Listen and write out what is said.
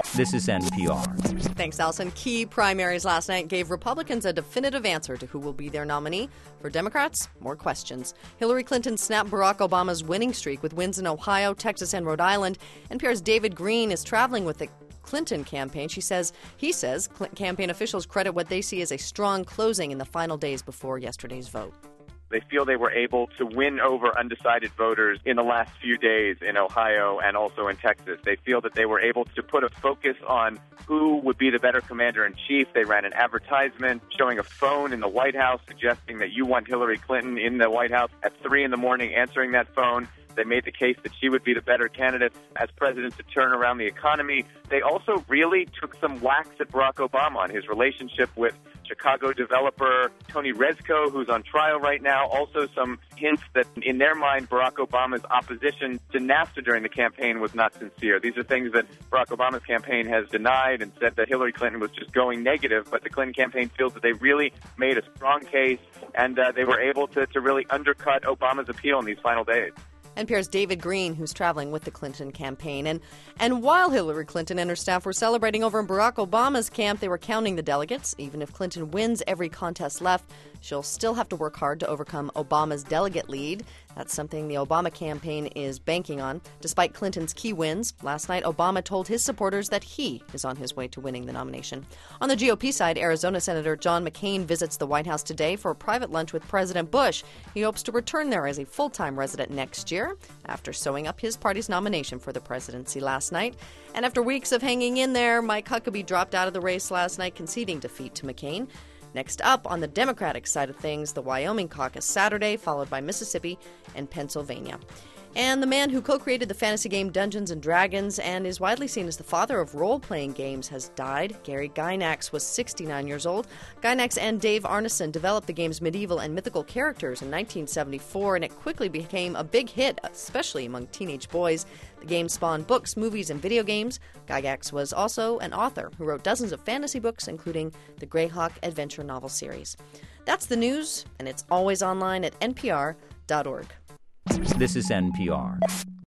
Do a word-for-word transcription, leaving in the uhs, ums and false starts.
This is N P R. Thanks, Allison. Key primaries last night gave Republicans a definitive answer to who will be their nominee. For Democrats, more questions. Hillary Clinton snapped Barack Obama's winning streak with wins in Ohio, Texas, and Rhode Island. N P R's David Green is traveling with the Clinton campaign. She says, he says, campaign officials credit what they see as a strong closing in the final days before yesterday's vote. They feel they were able to win over undecided voters in the last few days in Ohio and also in Texas. They feel that they were able to put a focus on who would be the better commander-in-chief. They ran an advertisement showing a phone in the White House suggesting that you want Hillary Clinton in the White House at three in the morning answering that phone. They made the case that she would be the better candidate as president to turn around the economy. They also really took some whacks at Barack Obama on his relationship with Chicago developer Tony Rezko, who's on trial right now. Also some hints that in their mind, Barack Obama's opposition to NAFTA during the campaign was not sincere. These are things that Barack Obama's campaign has denied and said that Hillary Clinton was just going negative. But the Clinton campaign feels that they really made a strong case and uh, they were able to, to really undercut Obama's appeal in these final days. N P R's David Green, who's traveling with the Clinton campaign. And and while Hillary Clinton and her staff were celebrating over in Barack Obama's camp, they were counting the delegates. Even if Clinton wins every contest left, she'll still have to work hard to overcome Obama's delegate lead. That's something the Obama campaign is banking on. Despite Clinton's key wins, last night Obama told his supporters that he is on his way to winning the nomination. On the G O P side, Arizona Senator John McCain visits the White House today for a private lunch with President Bush. He hopes to return there as a full-time resident next year after sewing up his party's nomination for the presidency last night. And after weeks of hanging in there, Mike Huckabee dropped out of the race last night, conceding defeat to McCain. Next up on the Democratic side of things, the Wyoming caucus Saturday, followed by Mississippi and Pennsylvania. And the man who co-created the fantasy game Dungeons and Dragons and is widely seen as the father of role-playing games has died. Gary Gygax was sixty-nine years old. Gygax and Dave Arneson developed the game's medieval and mythical characters in nineteen seventy-four, and it quickly became a big hit, especially among teenage boys. The game spawned books, movies, and video games. Gygax was also an author who wrote dozens of fantasy books, including the Greyhawk adventure novel series. That's the news, and it's always online at N P R dot org. This is N P R.